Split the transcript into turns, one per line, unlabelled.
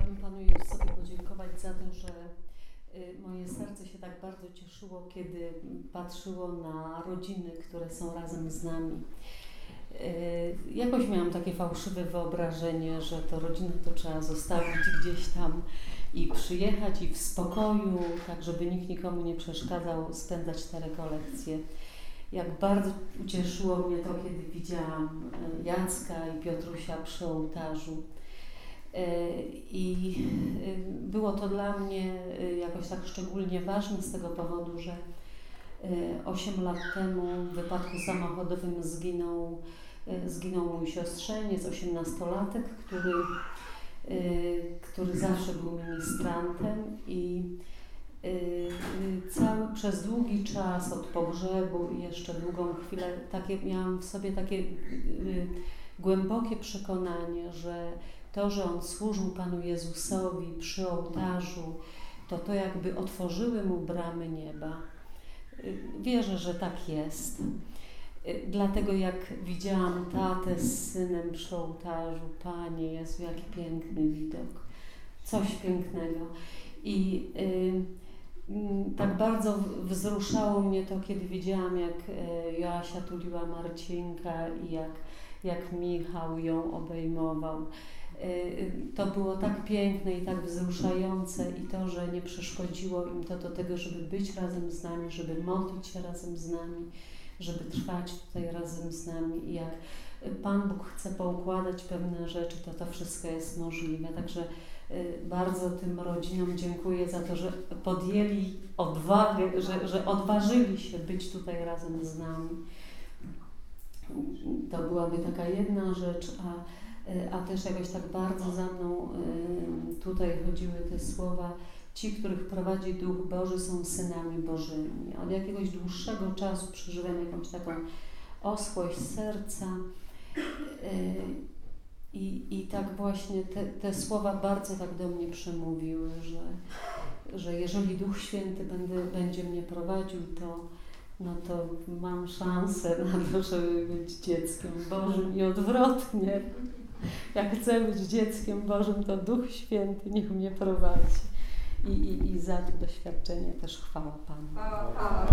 chciałabym Panu Jezusowi podziękować za to, że moje serce się tak bardzo cieszyło, kiedy patrzyło na rodziny, które są razem z nami. Jakoś miałam takie fałszywe wyobrażenie, że to rodzinę to trzeba zostawić gdzieś tam i przyjechać i w spokoju, tak żeby nikt nikomu nie przeszkadzał, spędzać te rekolekcje. Jak bardzo ucieszyło mnie to, kiedy widziałam Jacka i Piotrusia przy ołtarzu. I było to dla mnie jakoś tak szczególnie ważne z tego powodu, że 8 lat temu w wypadku samochodowym zginął mój siostrzeniec, 18-latek, który zawsze był ministrantem i przez długi czas od pogrzebu i jeszcze długą chwilę miałam w sobie takie głębokie przekonanie, że to, że on służył Panu Jezusowi przy ołtarzu, to jakby otworzyły mu bramy nieba. Wierzę, że tak jest. Dlatego jak widziałam tatę z synem przy ołtarzu, Panie Jezu, jaki piękny widok. Coś pięknego. I tak bardzo wzruszało mnie to, kiedy widziałam, jak Joasia tuliła Marcinka i jak Michał ją obejmował. To było tak piękne i tak wzruszające i to, że nie przeszkodziło im to do tego, żeby być razem z nami, żeby modlić się razem z nami, żeby trwać tutaj razem z nami i jak Pan Bóg chce poukładać pewne rzeczy, to wszystko jest możliwe. Także bardzo tym rodzinom dziękuję za to, że podjęli odwagę, że odważyli się być tutaj razem z nami. To byłaby taka jedna rzecz, a też jakoś tak bardzo za mną tutaj chodziły te słowa: ci, których prowadzi Duch Boży, są synami Bożymi. Od jakiegoś dłuższego czasu przeżywam jakąś taką oschłość serca i tak właśnie te słowa bardzo tak do mnie przemówiły, że jeżeli Duch Święty będzie mnie prowadził, to mam szansę na to, żeby być dzieckiem Bożym i odwrotnie. Jak chcę być dzieckiem Bożym, to Duch Święty niech mnie prowadzi. I za to doświadczenie też chwała Panu.